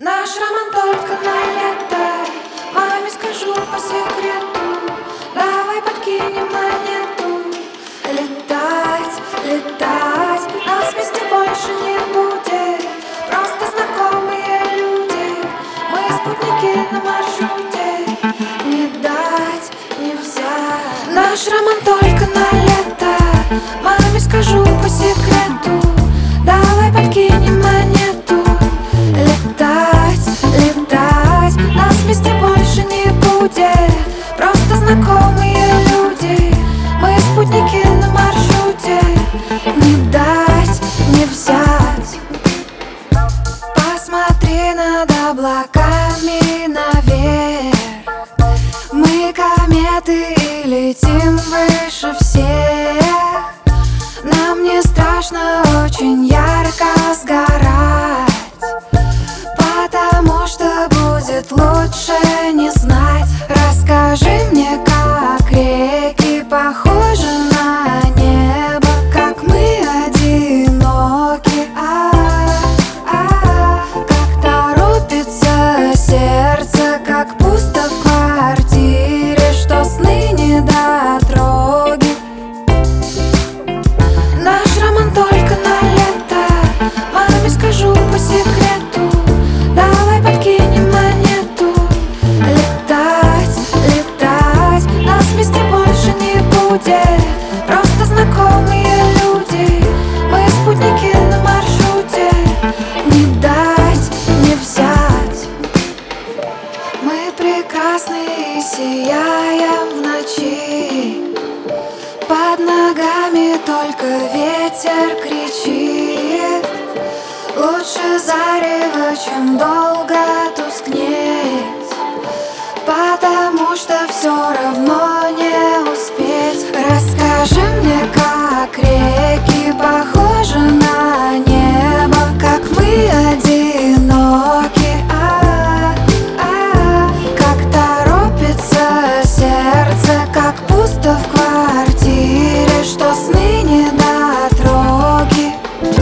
Наш роман только на лето. Маме скажу по секрету. Давай подкинем монету. Летать, летать, нас вместе больше не будет. Просто знакомые люди. Мы спутники на маршруте. Не дать, не взять. Наш роман только на лето. Маме скажу по секрету. Давай подкинем монету. Летать, летать, нас вместе больше не будет. Просто знакомые люди. Мы спутники на маршруте. Не дать, не взять. Посмотри над облаками наверх. Мы кометы и летим выше всех. Нам не страшно очень ярко сгорать, потому что будет лучше не знать. Расскажи мне, как реки похожи на небо, как мы одиноки, как торопится сердце, как пусто в квартире, что сны не дотроги. Наш роман только на лето. Маме скажу по секрету. Давай подкинем монету. Летать, летать, нас вместе больше не будет. Просто знакомые люди. Мы спутники на маршруте. Не дать, не взять. Мы прекрасны и сияем в ночи. Под ногами только ветер кричит. Лучше зарево, чем долго тускнеть, потому что все равно не успеть. Расскажи мне, как реки похожи на небо, как мы одиноки, как торопится сердце, как пусто в квартире, что сны не дотроги.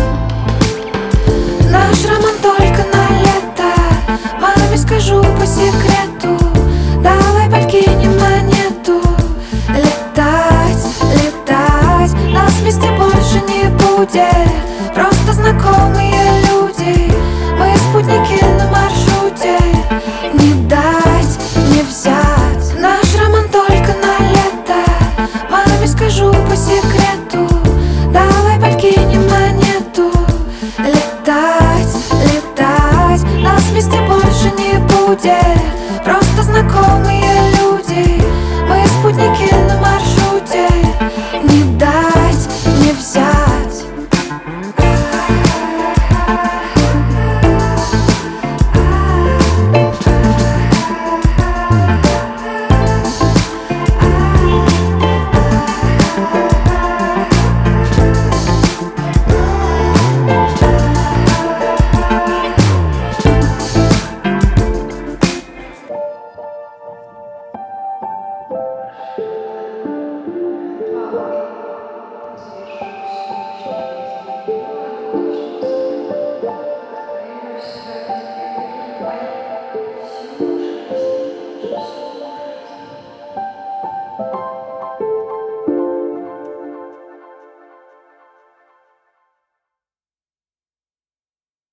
Наш роман только на лето. Маме скажу по секрету. Давай подкинем монету. Летать, летать, нас вместе больше не будет. Просто знакомые люди. Мы спутники на маршруте. Не дать, не взять. Наш роман только на лето. Маме скажу по секрету. Давай подкинем монету. Летать, летать, нас вместе больше не будет.